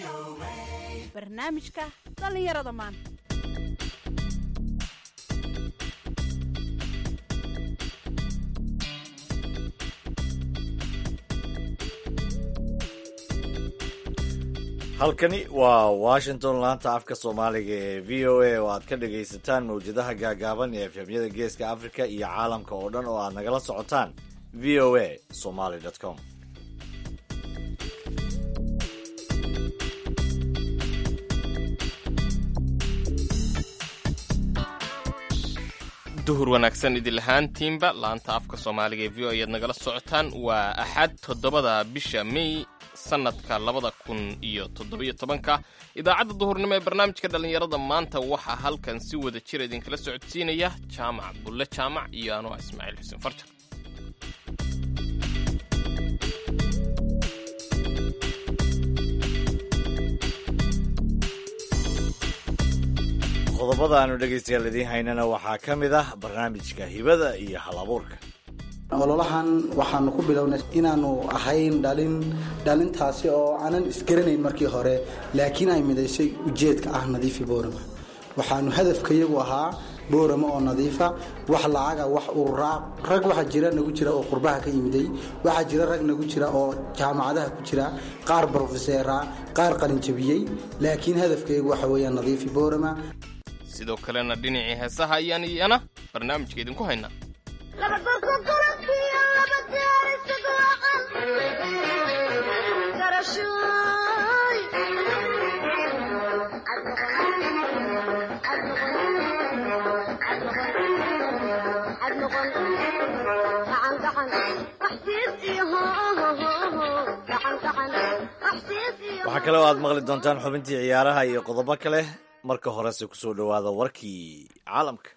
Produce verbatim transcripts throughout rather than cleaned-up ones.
barnaamijka dhalinyarada maanta. halkani waa washington, laanta afka soomaaliga ee v o a oo aad ka dhagaysataan mawjadaha gaagaaban ee efemyada geeska africa iyo caalamka oo dhan oo aad nagala socotaan v o a somaly com. duhur wanaagsan idil ahaantiinba laanta afka soomaaliga ee v o a ayaad nagala socotaan. waa axad toddobada bisha may sanadka labada kun iyo toddobiyo tobanka. idaacadda duhurnimo ee barnaamijka dhallinyarada maanta waxaa halkan si wada jira idinkala socodsiinaya jaamac bulle jaamac iyo anoo ismaaciil xuseen farjar. qodobada aanu dhegaystayaal idiin haynana waxaa ka mid ah barnaamijka hibada iyo hal-abuurka. ololahan waxaanu ku bilownay inaanu ahayn dhalin dhalintaasi oo aanan isgaranayn markii hore, laakiin ay midaysay ujeedka ah nadiifi boorama. waxaanu hadafkayagu ahaa boorama oo nadiifa, wax lacaga, wax ururaa. rag waxaa jira nagu jira oo qurbaha ka yimiday, waxaa jira rag nagu jira oo jaamacadaha ku jira, qaar brofeseera, qaar qalinjabiyey, laakiin hadafkayagu waxa weeyaan nadiifi boorama. sidoo kalena dhinacii heesaha ayaan iyana barnaamijka idinku haynaa. waxaa kale oo aad maqli doontaan xubintii ciyaaraha iyo qodobo kale. marka horese ku soo dhowaada warkii caalamka.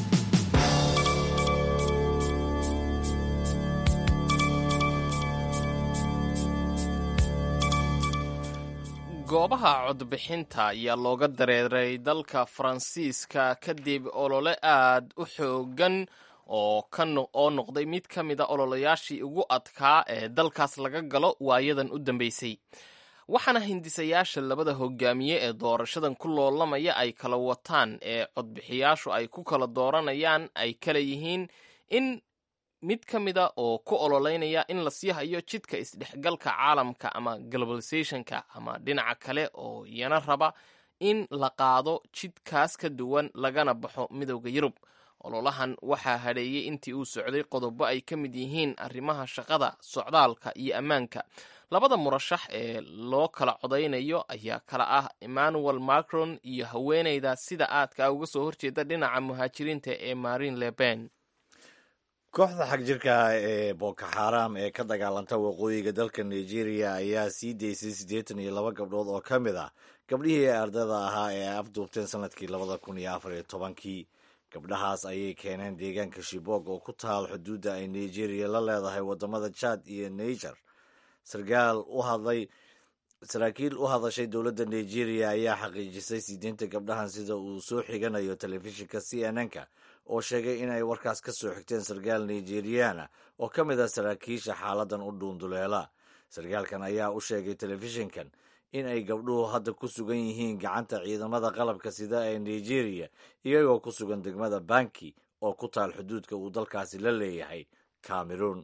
goobaha codbixinta ayaa looga dareeray dalka faransiiska kadib olole aad u xoogan oo oo noqday mid ka mida ololayaashii ugu adkaa ee dalkaas laga galo waayadan u dambeysay. waxaana hindisayaasha labada hogaamiye ee doorashadan ku loolamaya ay kala wataan ee codbixiyaashu ay ku kala dooranayaan ay kala yihiin in mid ka mida oo ku ololeynaya in la sii hayo jidka isdhexgalka caalamka ama globalizationka, ama dhinaca kale oo iyana raba in la qaado jidkaas ka duwan lagana baxo midowda yurub. ololahan waxaa hadheeyey intii uu socday qodobo ay ka mid yihiin arrimaha shaqada, socdaalka iyo ammaanka. labada murashax ee loo kala codaynayo ayaa kala ah emmanuel macron iyo haweeneyda sida aadka uga soo horjeeda dhinaca muhaajiriinta ee marine le pen. kooxda xag jirka ee boko xaram ee ka dagaalanta waqooyiga dalka nigeria ayaa sii daysay siddeetan iyo laba gabdhood oo ka mid ah gabdhihii ardayda ahaa ee ay afduubteen sanadkii labada kun iyo afar iyo tobankii. gabdhahaas ayay keeneen deegaanka shibog oo ku taal xuduudda ay nigeria la leedahay wadamada chad iyo niger. sarkaal u hadlay saraakiil u hadashay dowladda nigeria ayaa xaqiijisay sideenta gabdhahan sida uu soo xiganayo telefishinka c n n-ka oo sheegay in ay warkaas ka soo xigteen sarkaal nigeriana oo ka mid ah saraakiisha xaaladan u dhuunduleela. sarkaalkan ayaa u sheegay telefishinkan in ay gabdhuhu hadda ku sugan yihiin gacanta ciidamada qalabka sida ee nigeria, iyagoo ku sugan degmada banki oo ku taal xuduudka uu dalkaasi la leeyahay cameroon.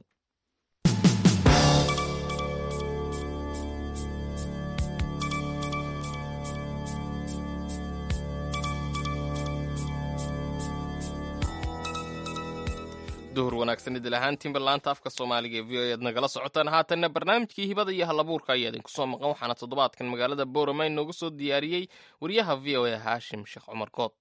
duhur wanaagsan idil ahaantiinba laanta afka soomaaliga ee v o aad nagala socotaan. haatanna barnaamijkii hibada iyo hal-abuurka ayaa idinku soo maqan, waxaana toddobaadkan magaalada boorama inoogu soo diyaariyey wariyaha v o a haashim sheekh cumar good.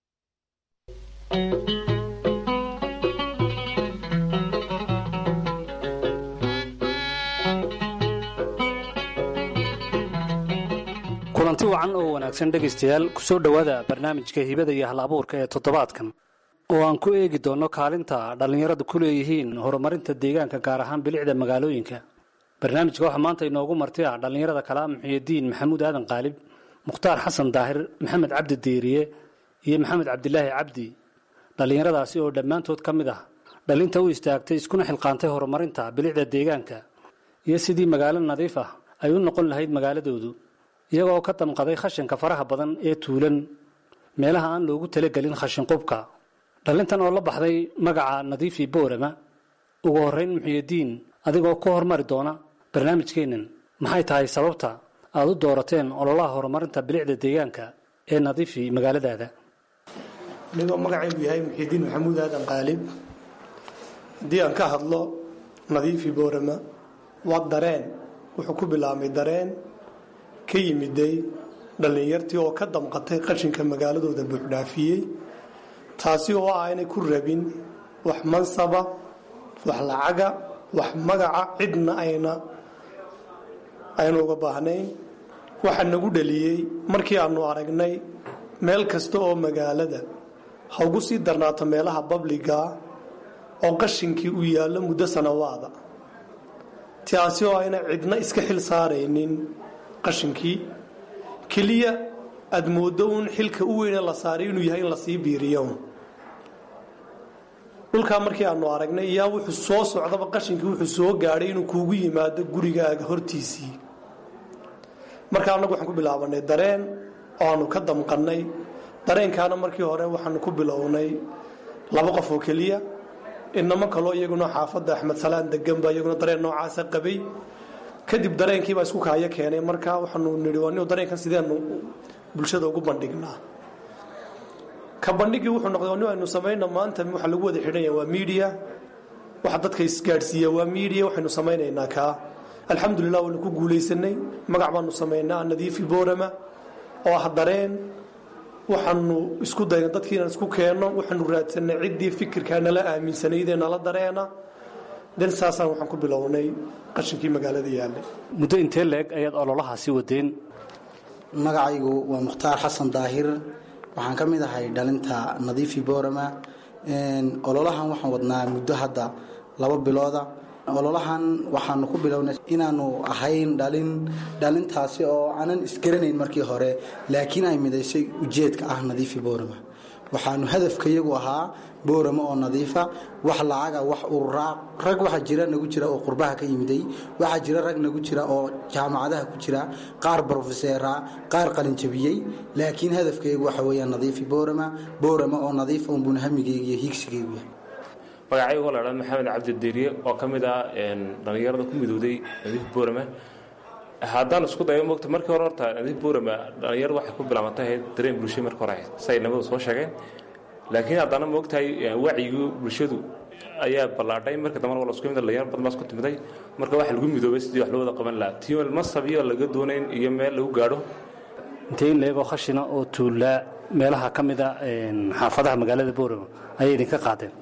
kulanti wacan oo wanaagsan dhegaystayaal, kusoo dhowaada barnaamijka hibada iyo hal-abuurka ee toddobaadkan oo aan ku eegi doonno kaalinta dhallinyaradu ku leeyihiin horumarinta deegaanka, gaar ahaan bilicda magaalooyinka. barnaamijka waxaa maanta inoogu marti ah dhallinyarada kale ah muxyidiin maxamuud aadan qaalib, mukhtaar xasan daahir, maxamed cabdi diiriye iyo maxamed cabdilaahi cabdi. dhallinyaradaasi oo dhammaantood ka mid ah dhalinta u istaagtay iskuna xilqaantay horumarinta bilicda deegaanka iyo sidii magaalo nadiif ah ay u noqon lahayd magaaladoodu. iyagoo ka damqaday khashinka faraha badan ee tuulan meelaha aan loogu talagelin khashinqubka. dhalintan oo la baxday magaca nadiifi boorama, ugu horrayn muxiyadiin adigoo ku hormari doona barnaamijkeennan, maxay tahay sababta aad u doorateen ololaha horumarinta bilicda deegaanka ee nadiifi magaaladaada? anigoo magacaygu yahay muxiyadiin maxamuud aadan qaalib. haddii aan ka hadlo nadiifi boorama, waa dareen wuxuu ku bilaabmay dareen ka yimiday dhallinyartii oo ka damqatay qashinka magaaladooda buuxdhaafiyey, taasi oo ah inay ku rabin wax mansaba, wax lacaga, wax magaca, cidna ayna aynu uga baahnayn. waxaa nagu dhaliyey markii aanu aragnay meel kasta oo magaalada ha ugu sii darnaato meelaha babliga oo qashinkii uu yaallo muddo sanawaada, taasi oo ayna cidna iska xil saaraynin qashinkii keliya aad mooddo uun xilka u weyne la saaray inuu yahay in lasii biiriyo. dhulkaa markii aanu aragnay yaa wuxuu soo socdaba qashinkii wuxuu soo gaadhay inuu kuugu yimaado gurigaaga hortiisii. marka annagu waxaan ku bilaabanay dareen oo aanu ka damqannay. dareenkaana markii hore waxaanu ku bilownay laba qof oo keliya, inamo kaloo iyaguna xaafadda axmed salaan degan baa iyaguna dareen noocaasa qabay. kadib dareenkiibaa isku kaayo keenay. marka waxaanu nidhi waa dareenkan sideenu bulshada ugu bandhignaa. ka bandhigii wuxuu noqday nin aynu samayna maanta waxa lagu wada xidhan yahay waa media, waxa dadka isgaadhsiiya waa media. waxaynu samaynaynaa kaa alxamdulilah waanu ku guulaysanay. magac baanu samaynaa nadiifi boorama oo ah dareen. waxaanu isku dayna dadkii inaan isku keenno, waxaanu raadsanay ciddii fikirkaa nala aaminsanaydee nala dareena. den saasaan waxaan ku bilownay qashinkii magaalada yaallay. muddo intee leeg ayaad ololahaasi wadeen? magacaygu waa mukhtaar xasan daahir, waxaan ka mid ahay dhalinta nadiifi boorama. ololahan waxaan wadnaa muddo hadda laba bilooda. ololahan waxaanu ku bilownay inaanu ahayn dhalin dhalintaasi oo aanan isgaranayn markii hore, laakiin ay midaysay ujeedka ah nadiifi boorama. waxaanu hadafkayagu ahaa boorama oo nadiifa, wax lacaga, wax ururaa. rag waxaa jira nagu jira oo qurbaha ka yimiday, waxaa jira rag nagu jira oo jaamacadaha ku jira, qaar brofeseera, qaar qalinjabiyey. laakiin hadafkayagu waxa weeyaan nadiifi boorama. boorama oo nadiifa unbuna hamigayga iyo hiigsigaygu yahay. magacaygu waa la dhaa maxamed cabdidiiriye oo ka mid ah dhallinyarada ku midowday nadiif boorama. haddaan isku dayo moogta markii hore horta nadiif boorama dhallinyarada waxay ku bilaabantay ahayd dareen bulsho marka hore ahayd say nabadu soo sheegeen. laakiin haddana moogtahay wacyigii bulshadu ayaa ballaadhay. marka dambana waa la isku yimid, dhallinyaro badan baa isku timiday. marka waxa lagu midoobay sidii wax loo wada qaban lahaa, tiimal masab iyo laga doonayn iyo meel lagu gaadho. intee in leegoo khashina oo tuulaa meelaha ka mid a xaafadaha magaalada boorama ayay idinka qaadeen?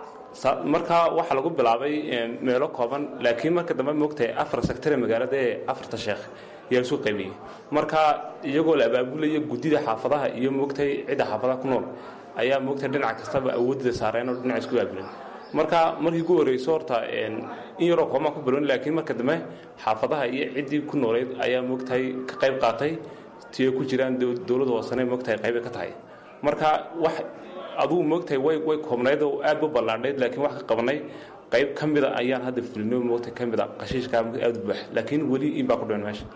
markaa waxaa lagu bilaabay meelo kooban, laakiin marka dambe moogtahay afar sectare magaalada ee afarta sheekh yaa isu qaybiyey. markaa iyagoo la abaabulaya guddida xaafadaha iyo moogtahay cidda xaafadaha ku nool ayaa moogtahay dhinac kastaba awoodida saareen oo dhinac isku baabuleen. marka markii ugu horeyso horta in yaroo kooban ku bilown, laakiin marka dambe xaafadaha iyo ciddii ku nooleed ayaa moogtahay ka qayb qaatay, tiyo ku jiraan dowladda hoosane moogtahay qayb ka tahay. marka wax aduu moogtahay way way koobnayd oo aad u ballaadhayd, laakiin wax ka qabanay qayb ka mida ayaan hadda fulino moogtahay ka mida qashiishka aad u buux, laakiin weli in baa ku dhiman meesha.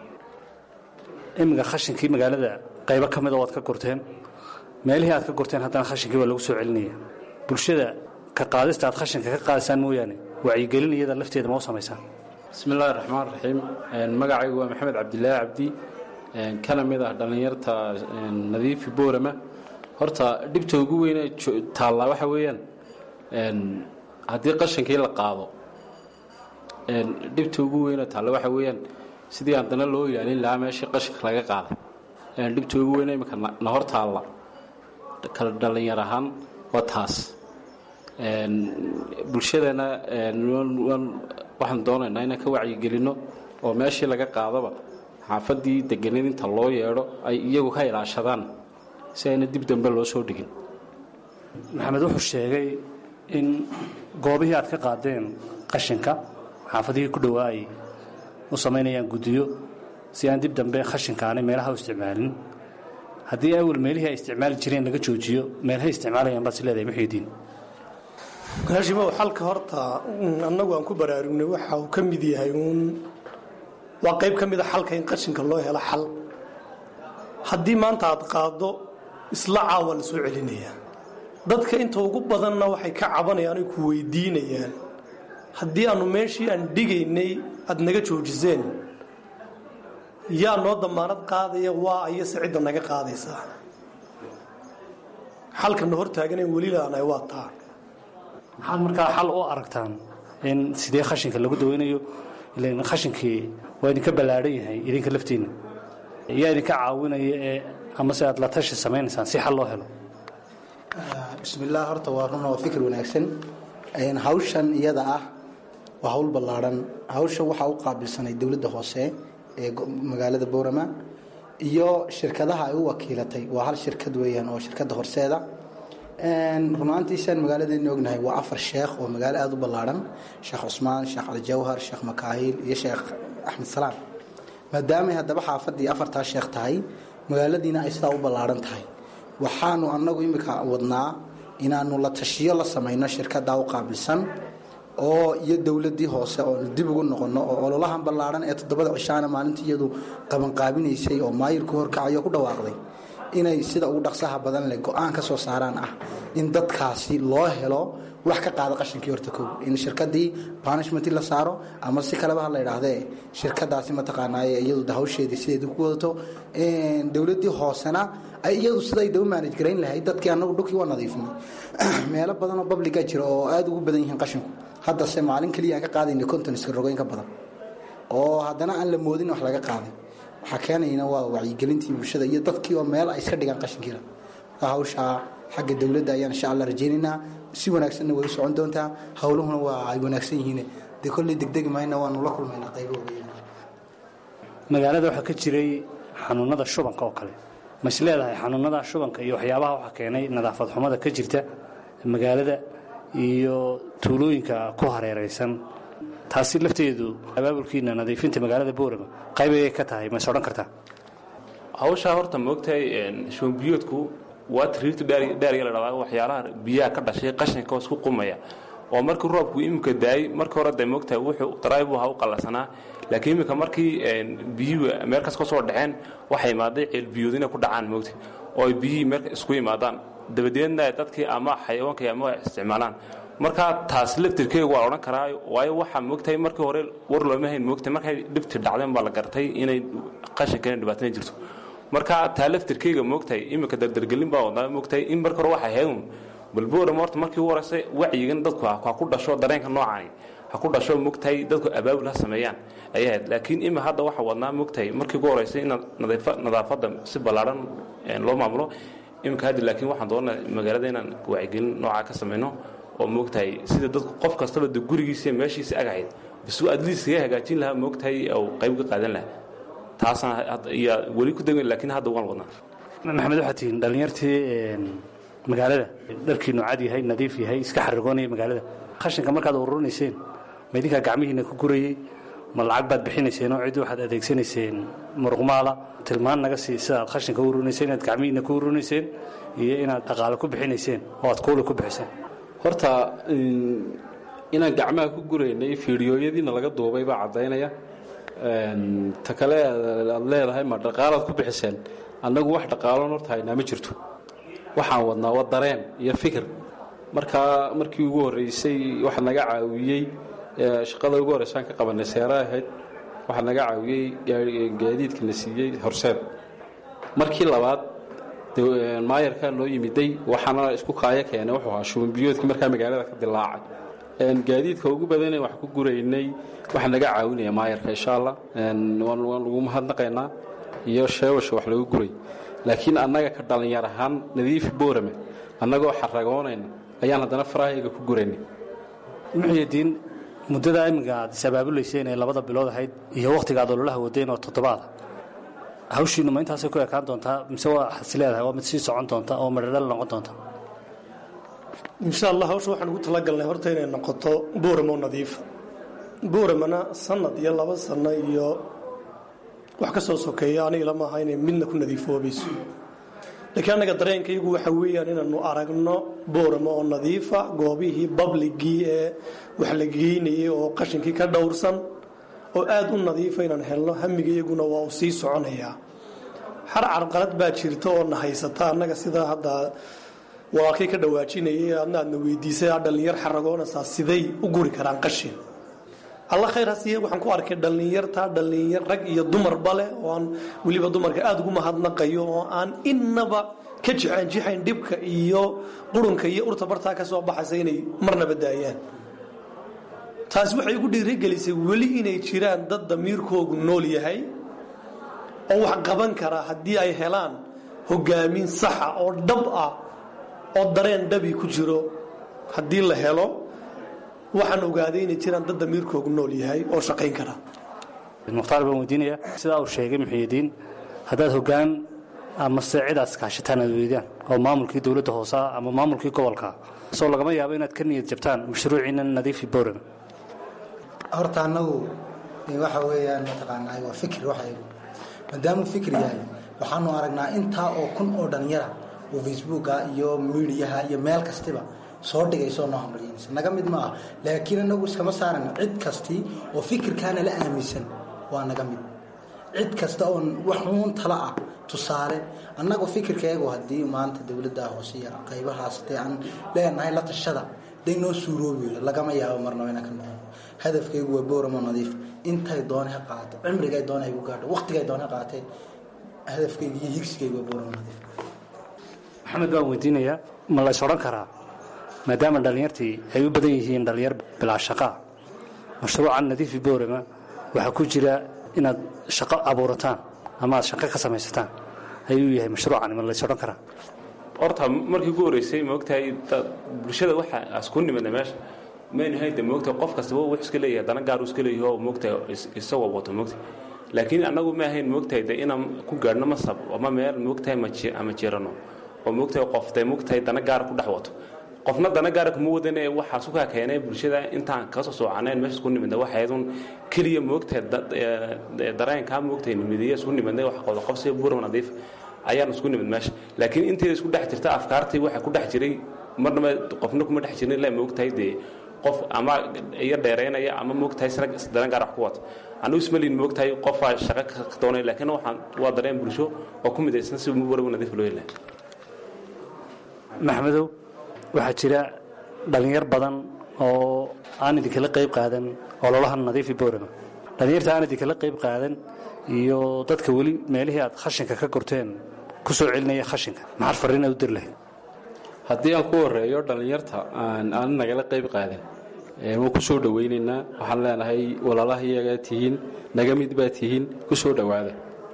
imiga khashinkii magaalada qaybo ka mida waad ka gurteen, meelihii aad ka gurteen haddana khashinkii waa lagu soo celinaya. bulshada ka qaadista aad khashinka ka qaadisaan mooyaane wacyigelin iyada lafteeda ma u samaysaan? bismi illaahi raxmaan raxiim. magacaygu waa maxamed cabdilaahi cabdi, kana mid ah dhallinyarta nadiifi boorama. horta dhibta ugu weyne taallaa waxa weeyaan haddii qashinkii la qaado, dhibta ugu weyne taalla waxa weeyaan sidii haddana loo ilaalin lahaa meeshii qashinka laga qaaday. dhibta ugu weyne iminka na hor taalla kala dhallinyar ahaan waa taas. bulshadana waxaan doonaynaa inaan ka wacyigelinno oo meeshii laga qaadaba xaafaddii deganeed inta loo yeedho ay iyagu ka ilaashadaan si ayna dib dambe loo soo dhigin. maxamed wuxuu sheegay in goobihii aad ka qaadeen qashinka xaafadihii ku dhowaa ay u samaynayaan guddiyo si aan dib dambe khashinkaanay meelaha u isticmaalin. haddii awal meelihii ay isticmaali jireen laga joojiyo, meelahay isticmaalayaan baad si leedahay muxiidiin? gaashimo xalka horta annagu aan ku baraarugnay waxa uu ka mid yahay uun waa qayb ka mid a xalka in qashinka loo helo xal haddii maanta aad qaaddo isla caawa la soo celinayaa dadka inta ugu badanna waxay ka cabanayaan ay ku weydiinayaan haddii aanu meeshii aan dhigaynay aad naga joojiseen yaa noo damaanad qaadaya waa ayase cidda naga qaadaysaa xalkana hortaagana weli laanahay waa taa maxaad markaa xal u aragtaan in sidee khashinka lagu daweynayo ilan khashinkii waa idinka ballaadhan yahay idinka laftiinna yaa idinka caawinaya ee amase aad la tashi samaynaysaan si xal loo helo bismillaah horta waa run oo fikir wanaagsan hawshan iyada ah waa hawl ballaadhan hawshan waxaa u qaabilsanay dowladda hoose ee magaalada boorama iyo shirkadaha ay u wakiilatay waa hal shirkad weeyaan oo shirkadda horseeda runaantiisaan magaaladeena ognahay waa afar sheekh oo magaalo aada u ballaadhan sheekh cusmaan sheekh calijawhar sheekh makaahil iyo sheekh axmed salaam maadaamay haddaba xaafaddii afartaa sheekh tahay magaaladiina ay sidaa u ballaadhan tahay waxaanu annagu imika wadnaa inaanu la tashiyo la samayno shirkaddaa u qaabilsan oo iyo dowladdii hoose oonu dib ugu noqonno oo ololahan ballaadhan ee toddobada cishaana maalintii iyadu qabanqaabinaysay oo maayirku horkacayo ku dhawaaqday inay sida ugu dhaqsaha badan leh go-aan ka soo saaraan ah in dadkaasi loo helo wax ka qaada qashinkii horta kow in shirkadii banishmentii la saaro ama si kaleba ha la idhaahdee shirkadaasi mataqaanaaye iyadu hawsheedii sideedii ku wadato dowladdii hoosena ay iyadu siday daba maanaj garayn lahayd dadkii annagu dhulkii waa nadiifnay meelo badan oo babliga jira oo aada ugu badan yihiin qashinku haddase maalin keliya aan ka qaadayna konton iskarogooyin ka badan oo haddana aan la moodin wax laga qaaday waxaa keenayna waa wacyigelintii bulshada iyo dadkii oo meel ay iska dhigaan qashinkiila marka hawshaa xagga dowladda ayaan insha allah rajaynaynaa si wanaagsanna way u socon doontaa howluhuna waa ay wanaagsan yihiin dee kolley degdegi mayna waanu la kulmaynaa qaybahooda magaalada waxaa ka jiray xanuunada shubanka oo kale ma is leedahay xanuunada shubanka iyo waxyaabaha waxaa keenay nadaafad xumada ka jirta magaalada iyo tuulooyinka ku hareeraysan taasi lafteedu abaabulkiina nadiifinta magaalada boorama qayb ayay ka tahay ma is odhan kartaa hawshaa horta moogtahay shubanbiyoodku waa tiriirta dhaariya la dhahdaa waxyaalaha biyaha ka dhashay qashinka hoos ku qumaya oo markii roobku iminka daayay markii hore de moogtahay wuxuu daraayibu ha u qallasanaa laakiin iminka markii biyuhu meelkaas ka soo dhaceen waxay imaaday ceelbiyood inay ku dhacaan moogtahay oo ay biyihii meelka isku imaadaan dabadeedna dadkii ama xayawaanka ama isticmaalaan marka taas laftirkeega waa odhan karaa waayo waxaa moogtahay markii hore war looma hayn moogtahay markay dhibti dhacdeen baa la gartay inay qashinkan dhibaatana jirto marka taa laftirkeega moogtahay iminka dardargelin baa wadnaa moogtahay in marka hore waxay hayn balboora horta markii u horeysay wacyigan dadku ha ku dhasho dareenka noocaani ha ku dhasho moogtahay dadku abaabul ha sameeyaan ayay ahayd laakiin ima hadda waxaa wadnaa moogtahay markii ugu horeysay in nadaafadda si ballaadhan loo maamulo iminka hadda laakiin waxaan doonaa magaalada inaan wacyigelin noocaa ka samayno oo moogtahay sida dadku qof kastaba de gurigiisa meeshiisa agahayd bisu adliiskaga hagaajin lahaa moogtahay oo qayb ka qaadan lahaa taasna iyo weli ku degay laakiin hadda waan wadnaa maxamed waxaad tihiin dhallinyartii magaalada dharkiinu cad yahay nadiif yahay iska xarigoonaya magaalada qashinka markaad ururinayseen ma idinkaa gacmihiina ku gurayey ma lacag baad bixinayseen oo cid waxaad adeegsanayseen muruqmaala tilmaan naga sii sidaad qashinka u ururinayseen inaad gacmihiina ku ururinayseen iyo inaad dhaqaale ku bixinayseen oo aad kuuli ku bixiseen horta inaan gacmaha ku guraynay fiidiyooyadiina laga duubay baa caddaynaya ta kale aad leedahay ma dhaqaalaad ku bixiseen annagu wax dhaqaaloon horta haynaa ma jirto waxaan wadnaa waa dareen iyo fikir markaa markii ugu horreysay waxaa naga caawiyey shaqada ugu horreysaan ka qabanay seera ahayd waxaa naga caawiyey gaadiidkana siiyey horseed markii labaad maayarkaa noo yimiday waxaana isku kaayo keenay wuxuu ahaa shubanbiyoodkii markaa magaalada ka dilaacay gaadiidka ugu badana wax ku guraynay waxaa naga caawinaya maayarka insha allah waan lagu mahadnaqaynaa iyo sheewasha wax lagu guray laakiin annaga ka dhallinyar ahaan nadiifi boorame annagoo xaragoonayna ayaan haddana farahayga ku guraynay muxyidiin muddada imiga aad is-abaabulayseen ee labada bilood ahayd iyo wakhtiga aad ololaha wadeen oo toddobaada hawshiinu ma intaasay ku ekaan doontaa mise waa is leedahay waa mid sii socon doonta oo madhadhal noqon doonta insha allah hawsha waxaan ugu talagalnay horta inay noqoto booramo nadiifa booramana sanad iyo laba sano iyo wax ka soo sokeeya aniga lama aha inay midna ku nadiifoobayso laakiin annaga dareenka iyagu waxa weeyaan inaanu aragno booramo oo nadiifa goobihii babligii ee wax la geynayay oo qashinkii ka dhowrsan oo aad u nadiifa inaan helno hamiga iyaguna waa uu sii soconayaa har carqalad baa jirta oo na haysata annaga sida hadda walaalkay ka dhawaajinayay adna aadna weydiisay dhalinyar xaragoonaysaa siday u guri karaan qashin alla khayr hasiiye waxaan ku arkay dhalinyarta dhalinyar rag iyo dumarba leh oo aan weliba dumarka aada ugu mahadnaqayo oo aan innaba ka jicaanjixayn dhibka iyo qurunka iyo urta bartaa ka soo baxaysa inay marnaba daayaan taasi waxay ugu dhiirigelisay weli inay jiraan dad damiirkoogu nool yahay oo wax qaban kara haddii ay helaan hogaamin saxa oo dhab ah oo dareen dhabi ku jiro haddii la helo waxaan ogaaday inay jiraan dad damiirkoogu nool yahay oo shaqayn kara mukhtaar baan weydiinaya sidaa uu sheegay muxuudiin haddaad hoggaan ama se cidaas kaashataan aad weydaan oo maamulkii dowladda hoose ama maamulkii gobolka soo lagama yaabo inaad ka niyad jabtaan mashruuciina nadiifi boorama horta annagu waxa weeyaan mataqaanaa waa fikir waxaygu maadaamuu fikir yahay waxaanu aragnaa intaa oo kun oo dhalinyara oo facebooka iyo miidiyaha iyo meel kastiba soo dhigayso noo hambalyeynaysa naga mid ma ah laakiin anagu iskama saarana cid kastii oo fikirkaana la aaminsan waa naga mid cid kasta oo wax uun tala ah tusaale annagu fikirkeegu haddii maanta dowladda hoose iyo qaybahaas dee aan leenahay la tashada day noo suuroobiyo lagama yaabo marnaba inaan ka noqono hadafkaygu waa booramo nadiif intay doone ha qaato cimrigay doone hay ku gaadho waqtigay doone ha qaatee hadafkaygu iyo higsigaygu waa booramo nadiif maxamed baan weydiinayaa ma lays odhan karaa maadaama dhallinyartii ay u badan yihiin dhallinyar bilaa shaqaa mashruucan nadiifi boorama waxaa ku jira inaad shaqo abuurataan ama aad shaqo ka samaysataan ayuu yahay mashruucan ma lays odhan karaa horta markii ugu horreysay maogtahay bulshada waxa asku nimidna meesha maynahay de maogtahay qof kastaba wux iska leeyahay dana gaar uu iska leeyahay oo maogtahay isagoo wato maogtahay laakiin annagu ma ahayn maogtahay de inaan ku gaadhno masab ama meel maogtahay ama jirano oo maogtahay qof de maogtahay dana gaar ku dhex wato qofna dana gaar kuma wadane waxaa sukaa keenay bulshada intaan ka soo soocanayn meesha isku nimidna waxaydun keliya maogtahay dareenkaa maogtahay nimidiya isku nimidnay wax qodo qof si buurama nadiif ayaan isku nimid meesha laakiin intay isku dhex jirta afkaartii waxa ku dhex jiray marnaba qofna kuma dhex jirin ilaa maogtahay dee qof ama iyo dheereynaya ama maogtahay sana dareen gaar wax ku wato anu ismalin maogtahay qofaa shaqo ka doonay laakiin waxaan waa dareen bulsho oo ku midaysan si buurama nadiif loo helay maxmedow waxaa jira dhalinyar badan oo aan idinkala qayb qaadan ololahan nadiifi boorama dhalinyarta aan idinkala qayb qaadan iyo dadka weli meelihii aad khashinka ka gorteen ku soo celinaya khashinka maxaad farriin aad u dir lahayd haddii aan ku horeeyo dhallinyarta aan nagala qayb qaadan waan ku soo dhowaynaynaa waxaan leenahay walaalaha iyagaa tihiin naga mid baa tihiin ku soo dhowaada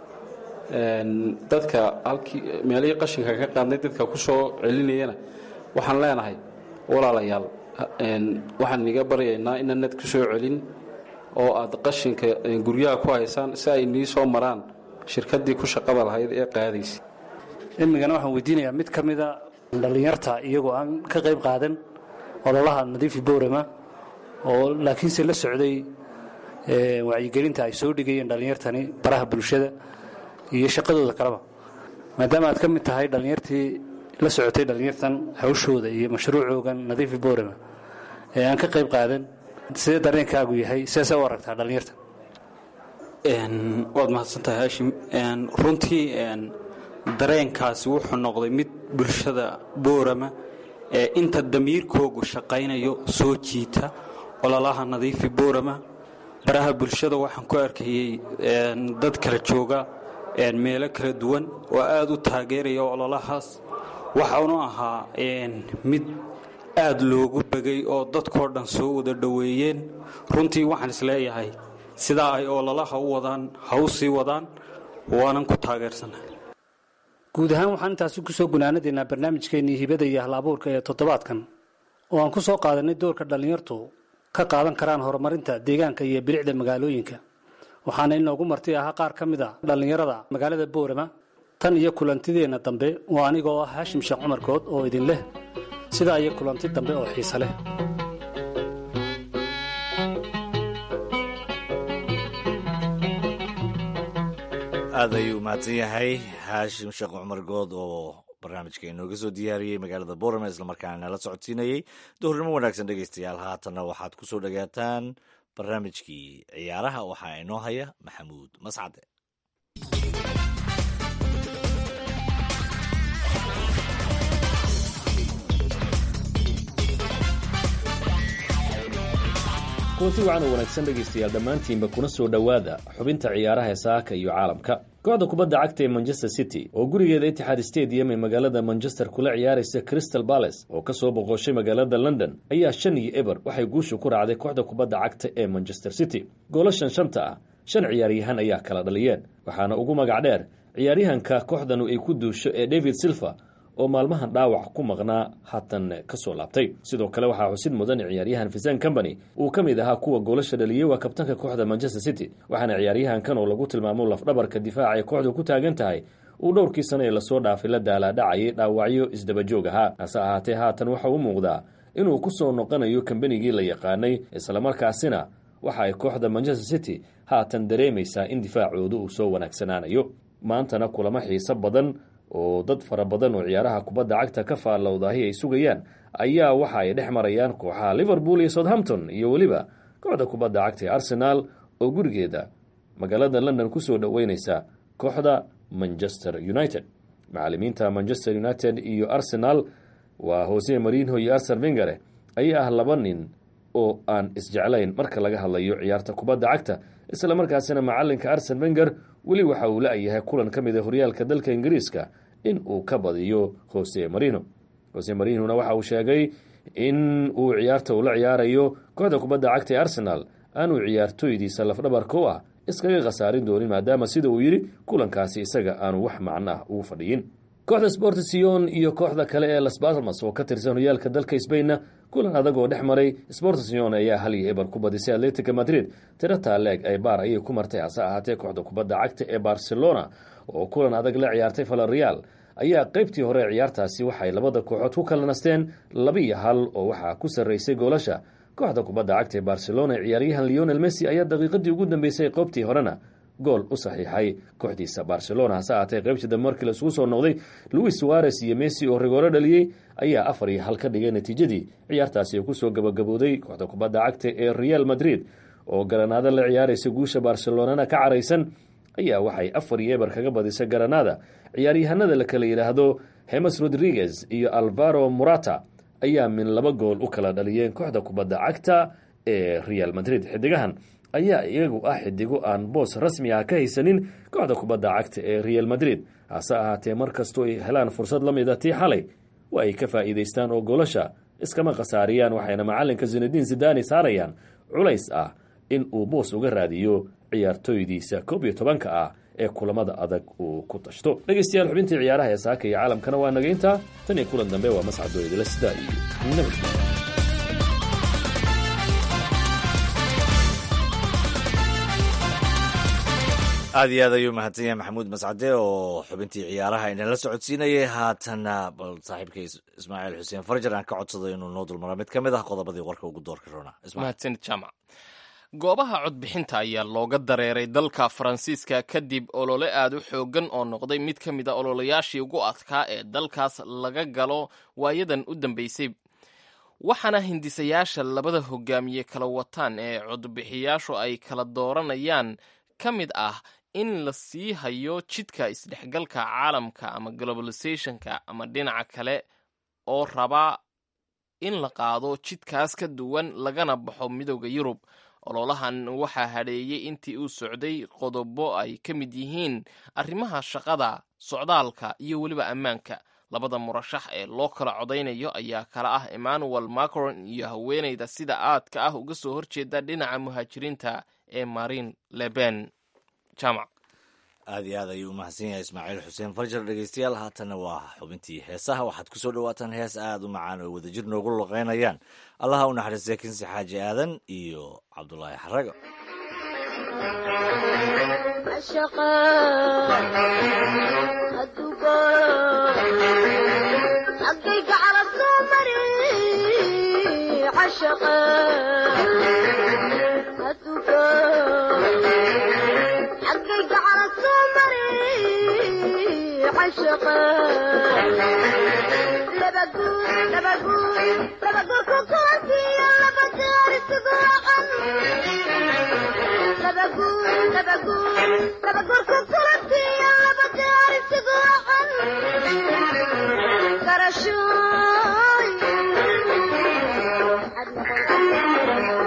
dadka halkii meelihii qashinka ka qaadnay dadka ku soo celinayana waxaan leenahay walaalayaal waxaan niga baryaynaa inaanad ku soo celin oo aad qashinka guryaha ku haysaan si ay nii soo maraan shirkaddii ku shaqada lahayd ee qaadaysa imigana waxaan weydiinayaa mid ka mida dhallinyarta iyagoo aan ka qayb qaadan ololaha nadiifi boorama oo laakiinse la socday wacyigelinta ay soo dhigayeen dhallinyartani baraha bulshada iyo shaqadooda kaleba maadaama aad ka mid tahay dhallinyartii la socotay dhallinyartan hawshooda iyo mashruucoogan nadiifi boorama ee aan ka qayb qaadan sidee dareenkaagu yahay sidaasee u aragtaa dhallinyarta waad mahadsantahay haashim runtii dareenkaasi wuxuu noqday mid bulshada boorama ee inta damiirkoogu shaqaynayo soo jiita ololaha nadiifi boorama baraha bulshada waxaan ku arkayey dad kala jooga meelo kala duwan oo aad u taageeraya ololahaas waxaanu ahaa mid aad loogu begay oo dadkoo dhan soo wada dhoweeyeen runtii waxaan isleeyahay sidaa ay ololaha u wadaan ha u sii wadaan waanan ku taageersanahay guud ahaan waxaan intaasi ku soo gunaanadaynaa barnaamijkeennii hibada iyo hal-abuurka ee toddobaadkan oo aan ku soo qaadanay doorka dhallinyartu ka qaadan karaan horumarinta deegaanka iyo bilicda magaalooyinka waxaana inoogu marti ahaa qaar ka mid a dhallinyarada magaalada boorama tan iyo kulantideenna dambe oo anigoo ah haashim sheekh cumar good oo idin leh sidaa iyo kulanti dambe oo xiise leh aad ayuu mahadsan yahay haashim sheekh cumar good oo barnaamijka inooga soo diyaariyey magaalada boorama islamarkaana nala socodsiinayey duhurnimo wanaagsan dhegaystayaal haatanna waxaad ku soo dhagaataan barnaamijkii ciyaaraha waxaa inoo haya maxamuud mascade kulanti wacan oo wanaagsan dhegaystayaal dhammaantiinba kuna soo dhowaada xubinta ciyaaraha ee saaka iyo caalamka. kooxda kubadda cagta ee Manchester City oo gurigeeda Etihad Stadium ee magaalada Manchester kula ciyaaraysa Crystal Palace oo ka soo boqoshay magaalada London ayaa shan iyo eber waxay guusha ku raacday kooxda kubadda cagta ee Manchester City. goolashan shanta ah shan ciyaaryahan ayaa kala dhaliyeen, waxaana ugu magac dheer ciyaaryahanka kooxdanu ay ku duusho ee David Silva oo maalmahan dhaawac ku maqnaa haatan ka soo laabtay. sidoo kale waxaa xusid mudan ciyaaryahan Vincent Kompany uu ka mid ahaa kuwa goolasha dhaliyay waa kabtanka kooxda Manchester City, waxaana ciyaaryahankan oo lagu tilmaamo lafdhabarka difaaca ee kooxdu ku taagan tahay uu dhowrkii sano ee lasoo dhaafay la daalaadhacayay dhaawacyo isdaba joog ahaa. hase ahaatee haatan waxa u muuqdaa inuu ku soo noqonayo kambanigii la yaqaanay, islamarkaasina waxa ay kooxda Manchester City haatan dareemaysaa in difaacoodu uu soo wanaagsanaanayo. maantana kulamo xiiso badan oo dad fara badan oo ciyaaraha kubadda cagta ka faallowdahi ay sugayaan ayaa waxa ay dhex marayaan kooxaha Liverpool iyo Southampton iyo weliba kooxda kubadda cagta ee Arsenal oo gurigeeda magaalada London ku soo dhaweynaysa kooxda Manchester United. macallimiinta Manchester United iyo Arsenal waa Jose Mourinho iyo Arsene Wenger ayaa ah laba nin oo aan isjeclayn marka laga hadlayo ciyaarta kubadda cagta, isla markaasina macallinka Arsene Wenger weli waxa uu leeyahay kulan ka mid ah horyaalka dalka Ingiriiska in uu ka badiyo Jose Mourinho. Jose Mourinho waxa uu sheegay in uu ciyaarta ula ciyaarayo kooxda kubadda cagta ee Arsenal aanu ciyaartoydiisa lafdhabarka u ah iskaga khasaarin doonin, maadaama sida uu yiri kulankaasi isaga aanu wax macno ah ugu fadhiyin. kooxda Sporting Sion iyo kooxda kale ee Las Palmas oo ka tirsan horyaalka dalka Spain kulan adag oo dhex maray. Sporting Sion ayaa hal iyo eber ku badisay Atletico Madrid, tirata leeg ay baar ayay ku martay. hase ahaatee kooxda kubadda cagta ee Barcelona oo kulan adag la ciyaartay Villarreal ayaa qaybtii hore ciyaartaasi waxay labada kooxood ku kala nasteen laba iyo hal oo waxaa ku sareysay goolasha kooxda kubadda cagta ee Barcelona. ciyaaryahan Lionel Messi ayaa daqiiqadii ugu dambeysay qaybtii horena gool u saxiixay kooxdiisa Barcelona. hase ahaatee qaybtii dambe markii la isugu soo noqday Luis Suarez iyo Messi oo rigooro dhaliyay ayaa afar iyo hal ka dhigay natiijadii ciyaartaasi ku soo gabagabooday. kooxda kubadda cagta ee Real Madrid oo Granada la ciyaaraysa guusha Barcelona ka careysan ayaa waxay afar iyo eber kaga badisay Granada. ciyaaryahanada la kala yiraahdo James Rodriguez iyo Alvaro Morata ayaa min laba gool u kala dhaliyeen kooxda kubadda cagta ee Real Madrid. xidigahan ayaa iyagu ah xidigo aan boos rasmi ah ka haysanin kooxda kubadda cagta ee Real Madrid. hase ahaatee markastoo ay helaan fursad la mid ah tii xalay waa ay ka faa'iidaystaan oo goolasha iskama khasaariyaan, waxayna macallinka Zinedine Zidane saarayaan culays ah in uu boos uga raadiyo ciyaartoydiisa koob iyo tobanka ah ee kulamada adag uu ku tashto. dhegaystayaal xubintii ciyaaraha ee saaka iyo caalamkana waa naga intaa. tan iyo kulan dambe waa mascado idila sidaa iyo nabadgelyo. aad iyo aad ayuu mahadsan yahay maxamuud mascade oo xubintii ciyaaraha inala socodsiinayay. haatana bal saaxiibka ismaaciil xuseen farjar aan ka codsaday inuu noo dulmaro mid ka mid ah qodobadii warka ugu doorka roona. mahadsanid jaamac. goobaha codbixinta ayaa looga dareeray dalka Faransiiska kadib olole aad u xoogan oo noqday mid ka mid a ololayaashii ugu adkaa ee dalkaas laga galo waayadan u dambeysay, waxaana hindisayaasha labada hogaamiye kala wataan ee codbixiyaashu ay kala dooranayaan ka mid ah in la sii hayo jidka isdhexgalka caalamka ama globalizationka ama dhinaca kale oo raba in la qaado jidkaas ka duwan lagana baxo midowda Yurub. ololahan waxaa hadheeyey intii uu socday qodobo ay ka mid yihiin arrimaha shaqada, socdaalka iyo weliba ammaanka. labada murashax ee loo kala codaynayo ayaa kala ah Emmanuel Macron iyo haweeneyda sida aadka ah uga soo horjeeda dhinaca muhaajiriinta ee Marine Le Pen. jaamac aad iyo aad ayuu u mahadsan yahay ismaaciil xuseen farjar. dhegeystayaal haatana waa xubintii heesaha. waxaad ku soo dhawaataan hees aad u macaan oo wadajir noogu luqeynayaan allaha u naxariistay kinsi xaaji aadan iyo cabdulaahi xarago. عد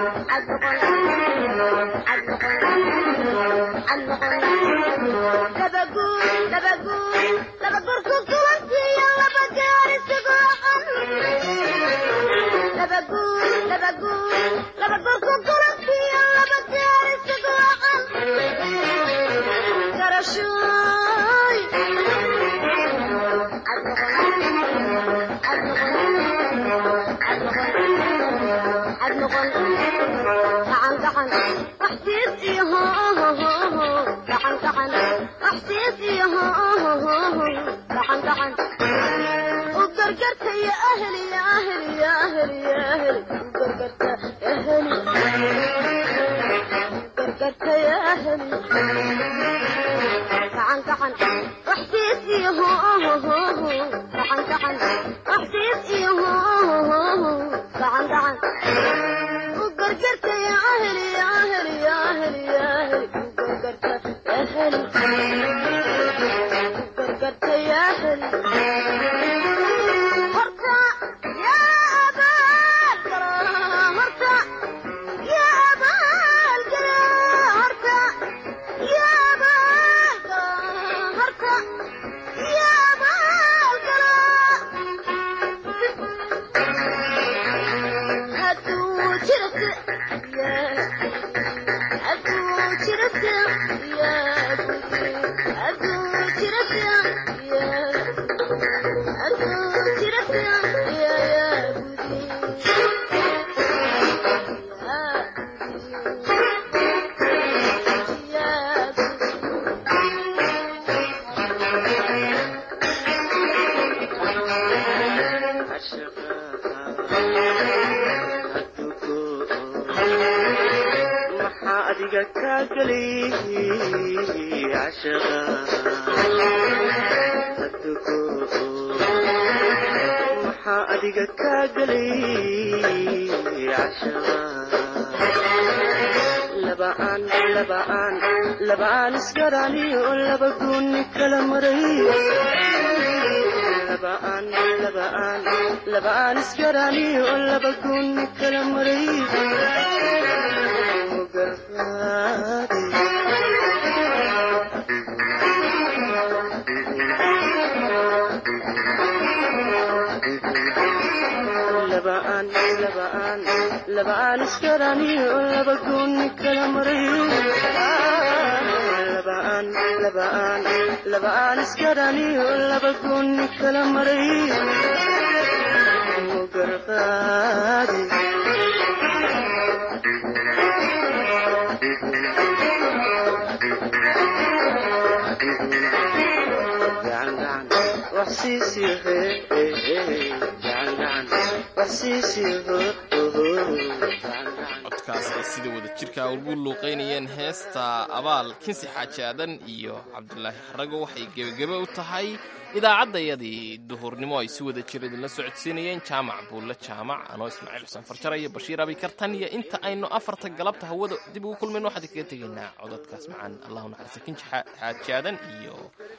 codkaas ay sida wada jirka ugu luuqeynayeen heesta abaal kinsi xaajaadan iyo cabdulaahi xarago waxay gebagebe u tahay idaacadayadii duhurnimo ay si wada jir idinla socodsiinayeen jaamac buulle jaamac anoo ismaaciil xuseen farjara iyo bashiir abi kartan iyo inta aynu afarta galabta hawada dib ugu kulmayno waxaan kaga tegaynaa codadkaas macaan allahu naxariista kinsi xaajaadan iyo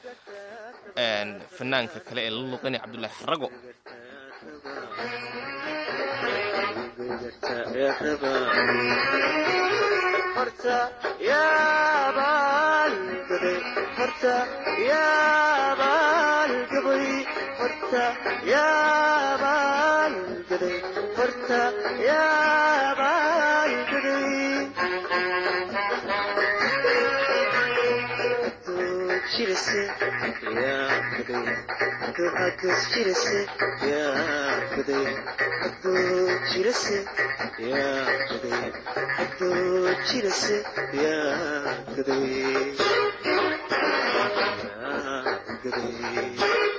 fanaanka kale ee la luuqeynaya cabdulaahi xarago horta yaa baalgaday horta yaa baalgabay horta yaa baalgaday horta yaa baalgaday jirse yaa gaday duhagas jirse yaa gaday jirse yaa gaday jirse yaa gaday yaa gaday